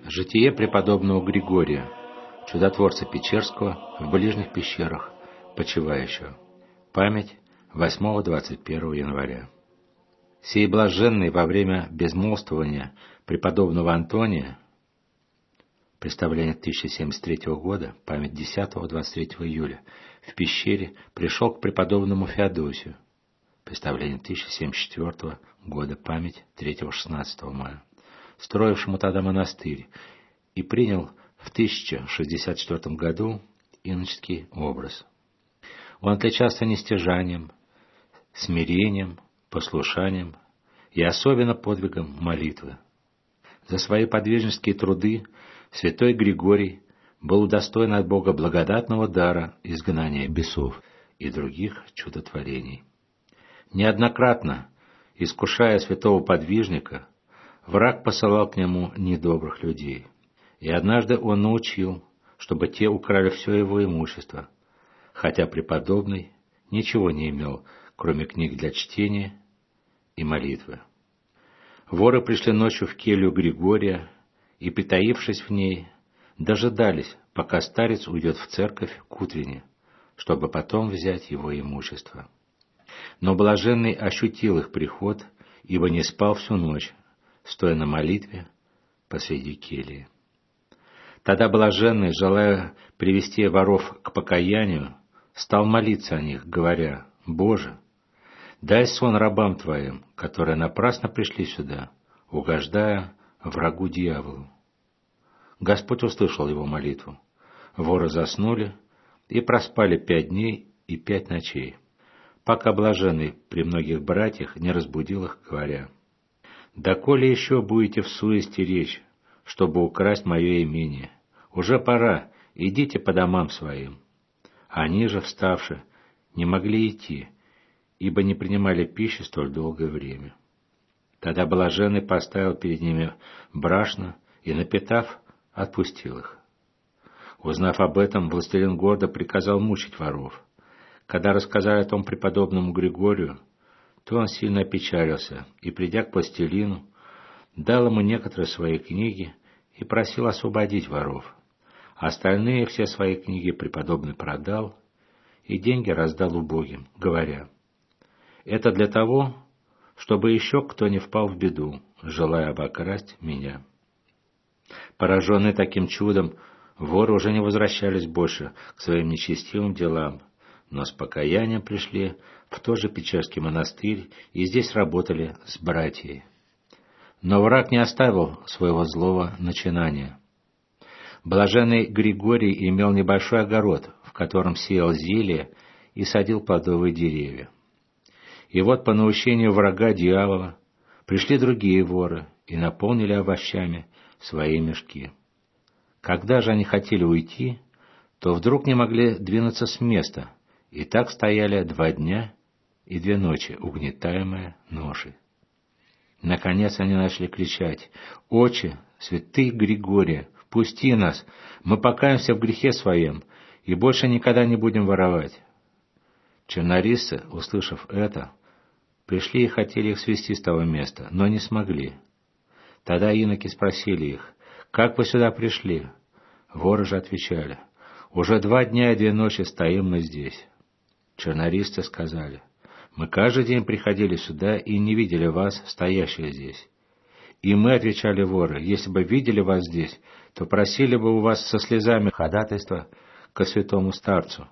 Житие преподобного Григория, чудотворца Печерского, в ближних пещерах, почивающего. Память 8-21 января. Сей блаженный во время безмолвствования преподобного Антония, представление 1073 года, память 10-23 июля, в пещере пришел к преподобному Феодосию, представление 1074 года, память 3-16 мая, строившему тогда монастырь, и принял в 1064 году иноческий образ. Он отличался нестяжанием, смирением, послушанием и особенно подвигом молитвы. За свои подвижнические труды святой Григорий был удостоен от Бога благодатного дара изгнания бесов и других чудотворений. Неоднократно, искушая святого подвижника, враг посылал к нему недобрых людей, и однажды он научил, чтобы те украли все его имущество, хотя преподобный ничего не имел, кроме книг для чтения и молитвы. Воры пришли ночью в келью Григория и, притаившись в ней, дожидались, пока старец уйдет в церковь к утренне, чтобы потом взять его имущество. Но блаженный ощутил их приход, ибо не спал всю ночь, стоя на молитве посреди кельи. Тогда блаженный, желая привести воров к покаянию, стал молиться о них, говоря: «Боже, дай сон рабам Твоим, которые напрасно пришли сюда, угождая врагу дьяволу». Господь услышал его молитву. Воры заснули и проспали 5 дней и 5 ночей, пока блаженный при многих братьях не разбудил их, говоря: «Доколе еще будете в суете речь, чтобы украсть мое имение? Уже пора, идите по домам своим». Они же, вставши, не могли идти, ибо не принимали пищи столь долгое время. Тогда блаженный поставил перед ними брашно и, напитав, отпустил их. Узнав об этом, властелин города приказал мучить воров. Когда рассказали о том преподобному Григорию, то он сильно опечалился и, придя к властелину, дал ему некоторые свои книги и просил освободить воров. Остальные все свои книги преподобный продал и деньги раздал убогим, говоря: «Это для того, чтобы еще кто не впал в беду, желая обокрасть меня». Пораженные таким чудом, воры уже не возвращались больше к своим нечестивым делам, но с покаянием пришли в тот же Печерский монастырь и здесь работали с братьями. Но враг не оставил своего злого начинания. Блаженный Григорий имел небольшой огород, в котором сеял зелья и садил плодовые деревья. И вот по наущению врага дьявола пришли другие воры и наполнили овощами свои мешки. Когда же они хотели уйти, то вдруг не могли двинуться с места, и так стояли 2 дня и 2 ночи, угнетаемые ношей. Наконец они начали кричать: «Отче, святый Григорий, пусти нас, мы покаемся в грехе своем и больше никогда не будем воровать». Чернорисцы, услышав это, пришли и хотели их свести с того места, но не смогли. Тогда иноки спросили их: «Как вы сюда пришли?» Воры же отвечали: «Уже 2 дня и 2 ночи стоим мы здесь». Чернорисцы сказали: «Мы каждый день приходили сюда и не видели вас, стоящие здесь». И мы, отвечали воры, если бы видели вас здесь, то просили бы у вас со слезами ходатайства ко святому старцу.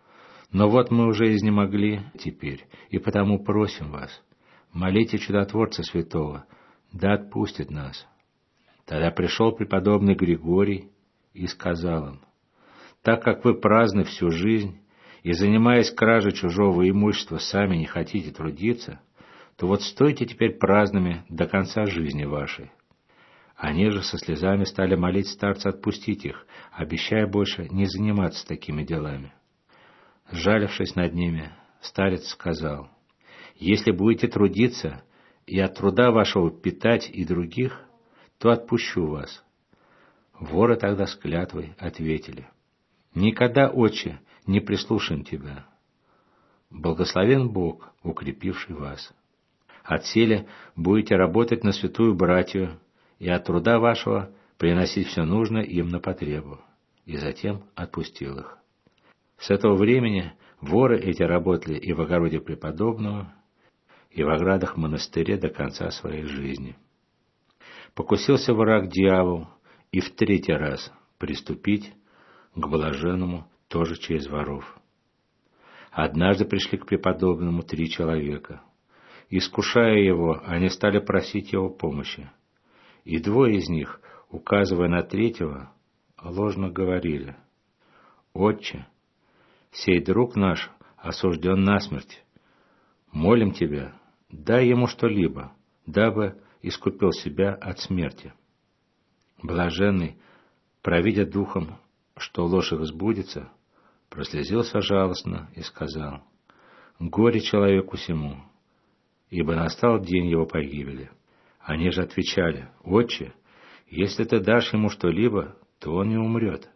Но вот мы уже изнемогли теперь, и потому просим вас, молите чудотворца святого, да отпустит нас». Тогда пришел преподобный Григорий и сказал им: «Так как вы праздны всю жизнь и, занимаясь кражей чужого имущества, сами не хотите трудиться, то вот стойте теперь праздными до конца жизни вашей». Они же со слезами стали молить старца отпустить их, обещая больше не заниматься такими делами. Сжалившись над ними, старец сказал: «Если будете трудиться и от труда вашего питать и других, то отпущу вас». Воры тогда с клятвой ответили: «Никогда, отче, не прислушаем тебя. Благословен Бог, укрепивший вас. Отселе будете работать на святую братью, и от труда вашего приносить все нужное им на потребу, и затем отпустил их. С этого времени воры эти работали и в огороде преподобного, и в оградах монастыря до конца своей жизни. Покусился враг дьявол и в третий раз приступить к блаженному тоже через воров. Однажды пришли к преподобному 3 человека. Искушая его, они стали просить его помощи. И 2 из них, указывая на 3-го, ложно говорили: «Отче, сей друг наш осужден насмерть. Молим тебя, дай ему что-либо, дабы искупил себя от смерти». Блаженный, провидя духом, что ложь их сбудется, прослезился жалостно и сказал: «Горе человеку сему, ибо настал день его погибели». Они же отвечали: «Отче, если ты дашь ему что-либо, то он не умрет».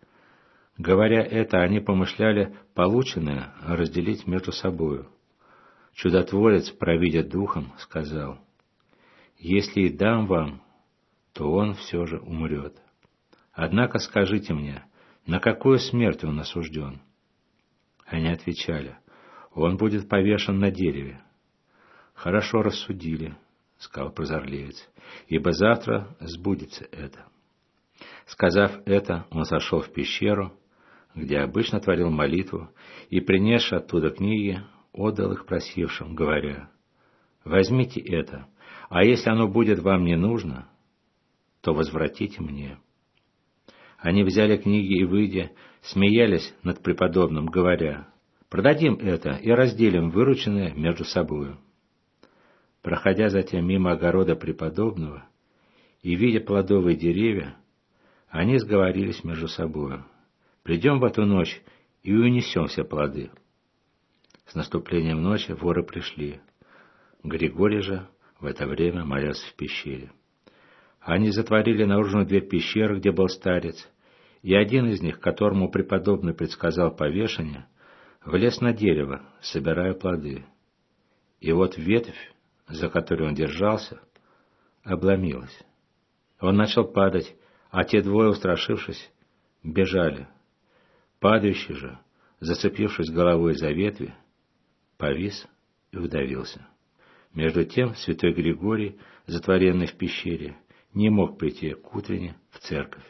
Говоря это, они помышляли полученное разделить между собою. Чудотворец, провидя духом, сказал: «Если и дам вам, то он все же умрет. Однако скажите мне, на какую смерть он осужден?» Они отвечали: «Он будет повешен на дереве». «Хорошо рассудили», — сказал прозорливец, — «ибо завтра сбудется это». Сказав это, он сошел в пещеру, где обычно творил молитву, и, принесши оттуда книги, отдал их просившим, говоря: «Возьмите это, а если оно будет вам не нужно, то возвратите мне». Они взяли книги и, выйдя, смеялись над преподобным, говоря: «Продадим это и разделим вырученное между собою». Проходя затем мимо огорода преподобного и видя плодовые деревья, они сговорились между собою: «Придем в эту ночь и унесем все плоды». С наступлением ночи воры пришли. Григорий же в это время молился в пещере. Они затворили наружную дверь пещеры, где был старец, и один из них, которому преподобный предсказал повешение, влез на дерево, собирая плоды. И вот ветвь, за которую он держался, обломилась. Он начал падать, а те 2, устрашившись, бежали. Падающий же, зацепившись головой за ветви, повис и удавился. Между тем святой Григорий, затворенный в пещере, не мог прийти к утренне в церковь.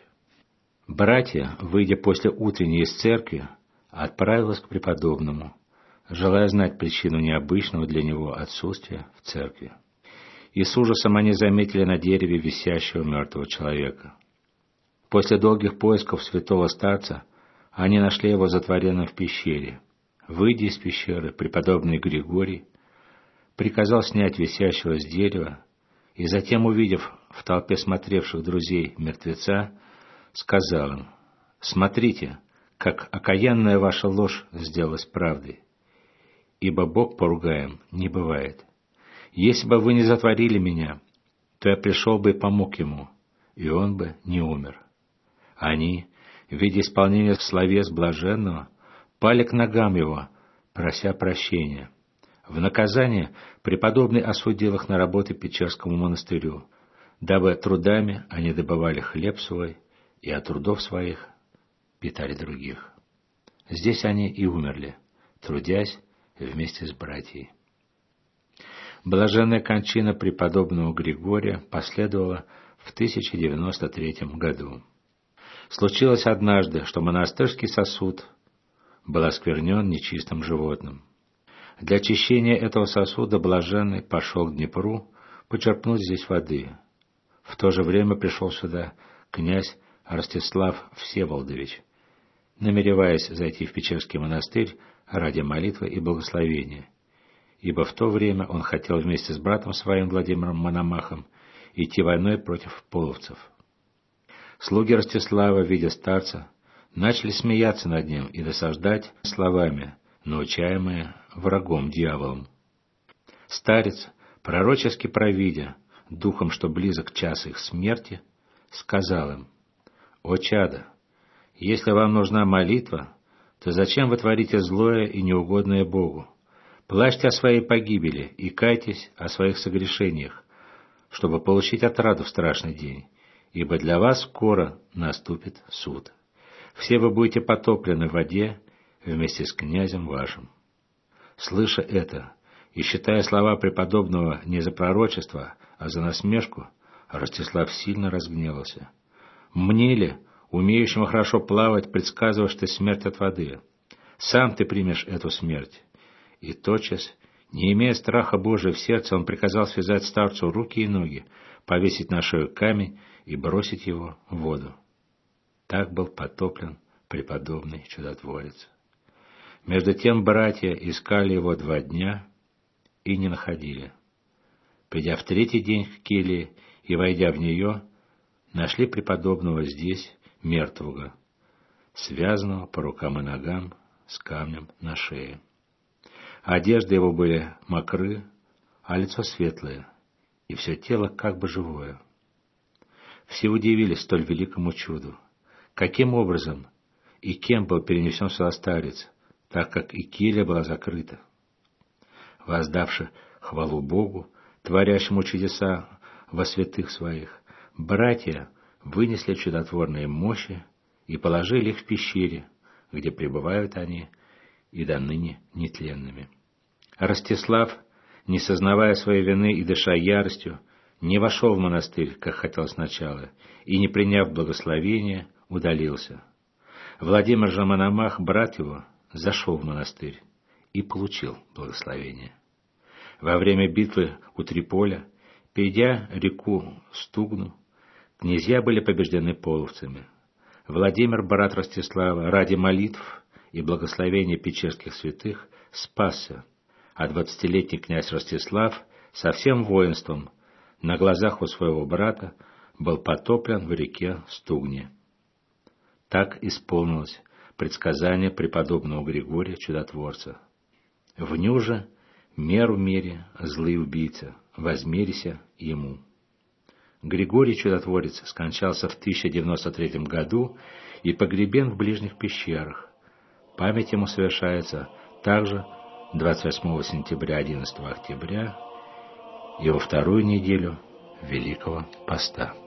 Братья, выйдя после утренней из церкви, отправились к преподобному, желая знать причину необычного для него отсутствия в церкви. И с ужасом они заметили на дереве висящего мертвого человека. После долгих поисков святого старца они нашли его затворенным в пещере. Выйдя из пещеры, преподобный Григорий приказал снять висящего с дерева, и затем, увидев в толпе смотревших друзей мертвеца, сказал им: «Смотрите, как окаянная ваша ложь сделалась правдой, ибо Бог поругаем не бывает. Если бы вы не затворили меня, то я пришел бы и помог ему, и он бы не умер». Они, видя исполнение словес блаженного, пали к ногам его, прося прощения. В наказание преподобный осудил их на работы Печерскому монастырю, дабы трудами они добывали хлеб свой и от трудов своих питали других. Здесь они и умерли, трудясь вместе с братьями. Блаженная кончина преподобного Григория последовала в 1093 году. Случилось однажды, что монастырский сосуд был осквернен нечистым животным. Для очищения этого сосуда блаженный пошел к Днепру почерпнуть здесь воды. В то же время пришел сюда князь Ростислав Всеволодович, намереваясь зайти в Печерский монастырь ради молитвы и благословения, ибо в то время он хотел вместе с братом своим Владимиром Мономахом идти войной против половцев. Слуги Ростислава, видя старца, начали смеяться над ним и досаждать словами, научаемые врагом дьяволом. Старец, пророчески провидя, духом, что близок час их смерти, сказал им: «О чадо, если вам нужна молитва, то зачем вы творите злое и неугодное Богу? Плачьте о своей погибели и кайтесь о своих согрешениях, чтобы получить отраду в страшный день, ибо для вас скоро наступит суд. Все вы будете потоплены в воде вместе с князем вашим». Слыша это и считая слова преподобного не за пророчество, а за насмешку, Ростислав сильно разгневался. «Мне ли, умеющему хорошо плавать, предсказываешь ты смерть от воды? Сам ты примешь эту смерть». И тотчас, не имея страха Божия в сердце, он приказал связать старцу руки и ноги, повесить на шею камень и бросить его в воду. Так был потоплен преподобный чудотворец. Между тем братья искали его 2 дня и не находили. Придя в 3-й день к келье и войдя в нее, нашли преподобного здесь, мертвого, связанного по рукам и ногам с камнем на шее. Одежды его были мокры, а лицо светлое, и все тело как бы живое. Все удивились столь великому чуду. Каким образом и кем был перенесен сюда старец, так как и келья была закрыта? Воздавши хвалу Богу, творящему чудеса во святых своих, братья вынесли чудотворные мощи и положили их в пещере, где пребывают они и до ныне нетленными. Ростислав, не сознавая своей вины и дыша яростью, не вошел в монастырь, как хотел сначала, и, не приняв благословения, удалился. Владимир же Мономах, брат его, зашел в монастырь и получил благословение. Во время битвы у Триполя, перейдя реку Стугну, князья были побеждены половцами. Владимир, брат Ростислава, ради молитв и благословения печерских святых спасся, а 20-летний князь Ростислав со всем воинством на глазах у своего брата был потоплен в реке Стугне. Так исполнилось предсказание преподобного Григория Чудотворца. «Вню же меру мере, злый убийца, возмерися ему». Григорий Чудотворец скончался в 1093 году и погребен в ближних пещерах. Память ему совершается также 28 сентября, 11 октября и во 2-ю неделю Великого Поста.